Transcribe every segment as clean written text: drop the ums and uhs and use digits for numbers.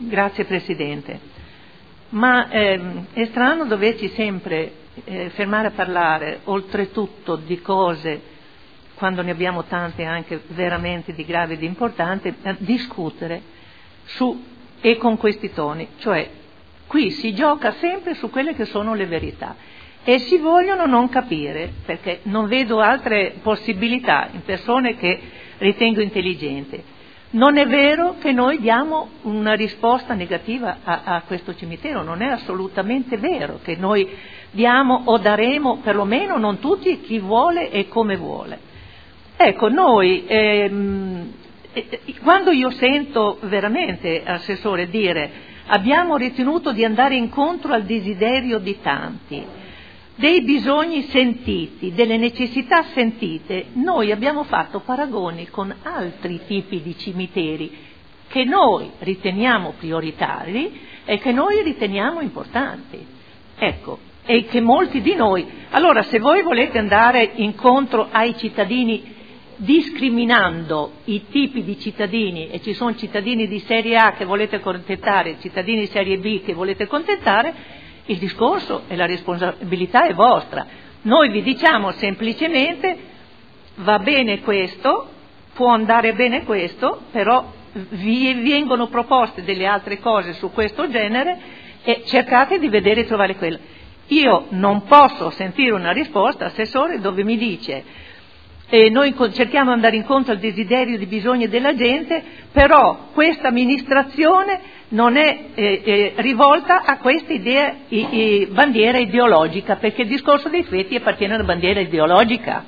Grazie Presidente. Ma è strano doverci sempre fermare a parlare, oltretutto di cose, quando ne abbiamo tante anche veramente di grave e di importante, discutere e con questi toni. Cioè, qui si gioca sempre su quelle che sono le verità e si vogliono non capire, perché non vedo altre possibilità in persone che ritengo intelligenti. Non è vero che noi diamo una risposta negativa a questo cimitero, non è assolutamente vero che noi diamo o daremo, perlomeno non tutti, chi vuole e come vuole. Ecco, noi, quando io sento veramente, Assessore, dire abbiamo ritenuto di andare incontro al desiderio di tanti, dei bisogni sentiti, delle necessità sentite, noi abbiamo fatto paragoni con altri tipi di cimiteri che noi riteniamo prioritari e che noi riteniamo importanti. Ecco, e che molti di noi. Allora, se voi volete andare incontro ai cittadini discriminando i tipi di cittadini, e ci sono cittadini di serie A che volete accontentare, cittadini di serie B che volete accontentare, il discorso e la responsabilità è vostra. Noi vi diciamo semplicemente va bene questo, può andare bene questo, però vi vengono proposte delle altre cose su questo genere e cercate di vedere e trovare quello. Io non posso sentire una risposta, Assessore, dove mi dice noi cerchiamo di andare incontro al desiderio di bisogni della gente, però questa amministrazione non è rivolta a questa idea, bandiera ideologica, perché il discorso dei feti appartiene a una bandiera ideologica.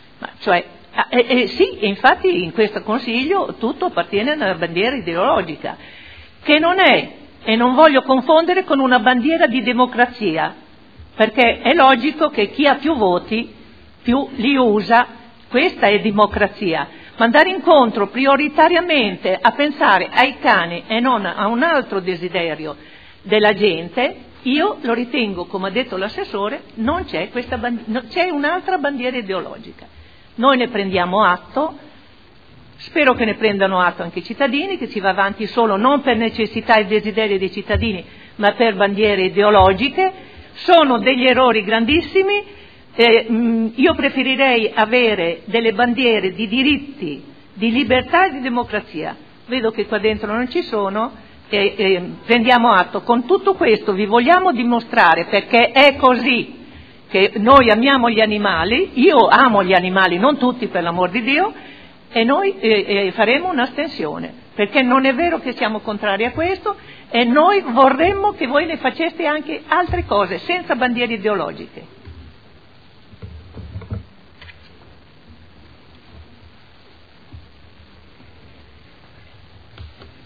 Sì, infatti in questo Consiglio tutto appartiene a una bandiera ideologica, che non è, e non voglio confondere, con una bandiera di democrazia, perché è logico che chi ha più voti più li usa. Questa è democrazia, ma andare incontro prioritariamente a pensare ai cani e non a un altro desiderio della gente, io lo ritengo, come ha detto l'Assessore, non c'è questa c'è un'altra bandiera ideologica. Noi ne prendiamo atto, spero che ne prendano atto anche i cittadini, che si va avanti solo non per necessità e desiderio dei cittadini, ma per bandiere ideologiche. Sono degli errori grandissimi. Io preferirei avere delle bandiere di diritti, di libertà e di democrazia. Vedo che qua dentro non ci sono prendiamo atto. Con tutto questo vi vogliamo dimostrare, perché è così, che noi amiamo gli animali, io amo gli animali, non tutti per l'amor di Dio, e noi faremo un'astensione, perché non è vero che siamo contrari a questo e noi vorremmo che voi ne faceste anche altre cose, senza bandiere ideologiche.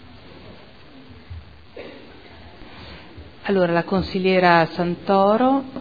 Allora, la consigliera Santoro.